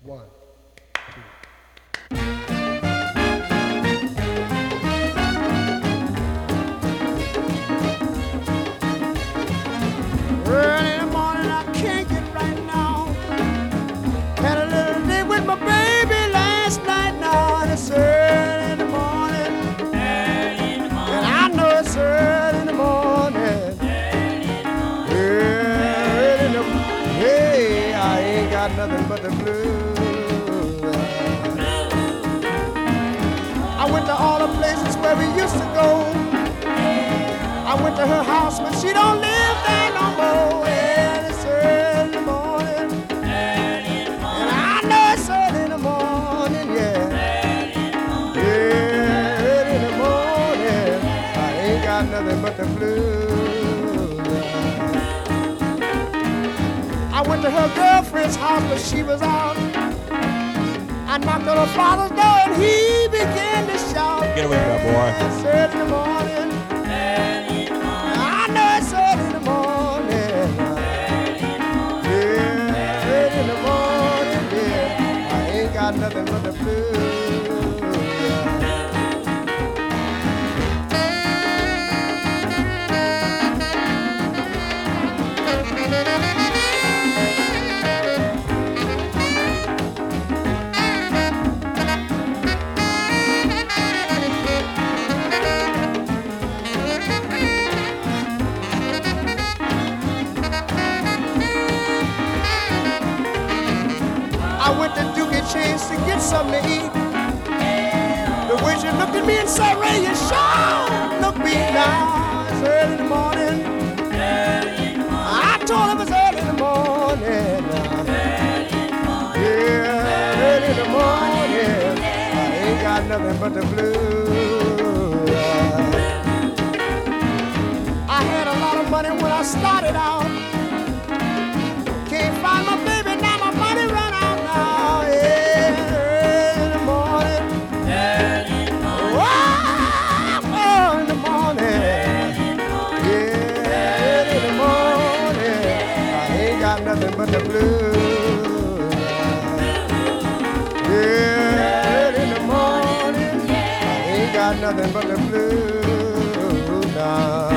One, two. Early in the morning, I can't get right now. Had a little date with my baby last night now. And it's early in the morning. Early in the morning. And I know it's early in the morning. Early in the morning. Hey, I ain't got nothing but the blues. I went to all the places where we used to go. I went to her house, but she don't live there no more. And it's early in the morning. Early in the morning. And I know it's early in the morning, yeah. Early in the morning. Yeah, early in the morning. I ain't got nothing but the blues. I went to her girlfriend's house, but she was out. I knocked on her father's door, and he began to shout. Get away from that boy. It's early in the morning. Early in the morning. I know it's early in the morning. Early in the morning. Yeah, early in the morning, yeah. I ain't got nothing but the blues. I went to Doogie Chains to get something to eat. The waiter looked at me and said, Ray, you sure look me now. It's early in the morning. Early in the morning. I told him it's early in the morning. Early in the morning. Yeah, early in the morning. I ain't got nothing but the blues. I had a lot of money when I started out. Can't find my baby now, my money run out now. Yeah, early in the morning. Early in the morning. Wow, early in the morning. Early in the morning. Yeah, early in the morning. I ain't got nothing but the blues. Yeah, early in the morning. I ain't got nothing but the blues now.